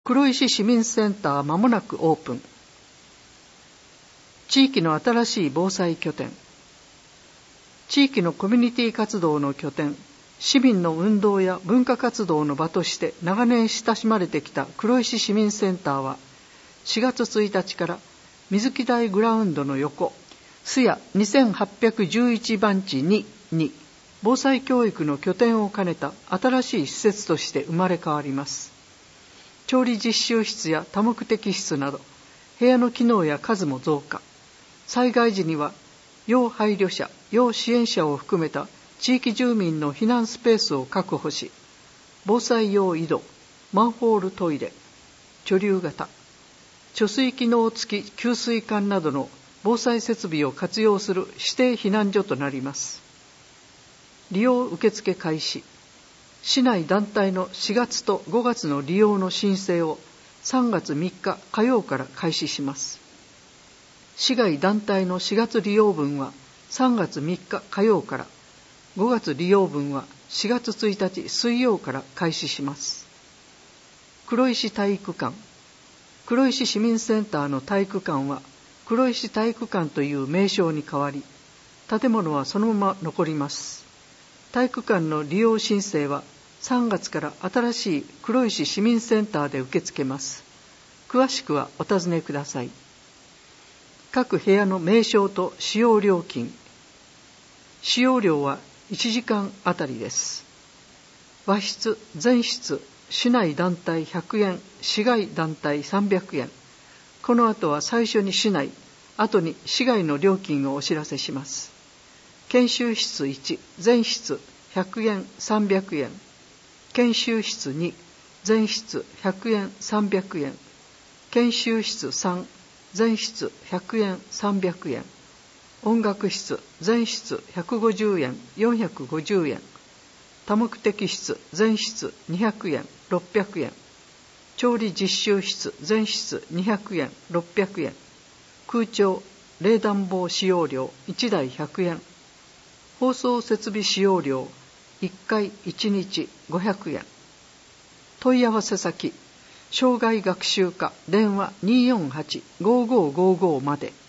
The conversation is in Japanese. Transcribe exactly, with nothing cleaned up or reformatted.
黒石市民センターまもなくオープン。地域の新しい防災拠点。地域のコミュニティ活動の拠点、市民の運動や文化活動の場として長年親しまれてきた黒石市民センターは、しがつついたちから水木台グラウンドの横、須谷にせんはっぴゃくじゅういちばんちにに防災教育の拠点を兼ねた新しい施設として生まれ変わります。調理実習室や多目的室など、部屋の機能や数も増加。災害時には、要配慮者、要支援者を含めた地域住民の避難スペースを確保し、防災用井戸、マンホールトイレ、貯留型、貯水機能付き給水管などの防災設備を活用する指定避難所となります。利用受付開始。市内団体のしがつとごがつの利用の申請をさんがつみっか火曜から開始します。市外団体のしがつ利用分はさんがつみっか火曜から、ごがつ利用分はしがつついたち水曜から開始します。黒石体育館。黒石市民センターの体育館は黒石体育館という名称に変わり、建物はそのまま残ります。体育館の利用申請はさんがつから新しい黒石市民センターで受け付けます。詳しくはお尋ねください。各部屋の名称と使用料金。使用料はいちじかんあたりです。和室、全室、市内団体ひゃくえん、市外団体さんびゃくえん。この後は最初に市内、後に市外の料金をお知らせします。研修室いち、全室ひゃくえん、さんびゃくえん。研修室に、全室ひゃくえん、さんびゃくえん。研修室さん、全室ひゃくえん、さんびゃくえん。音楽室、全室ひゃくごじゅうえん、よんひゃくごじゅうえん。多目的室、全室にひゃくえん、ろっぴゃくえん。調理実習室、全室にひゃくえん、ろっぴゃくえん。空調、冷暖房使用料いちだいひゃくえん。放送設備使用料いっかいいちにちごひゃくえん。問い合わせ先、障害学習課電話 にーよんはち ごーごーごーごー まで。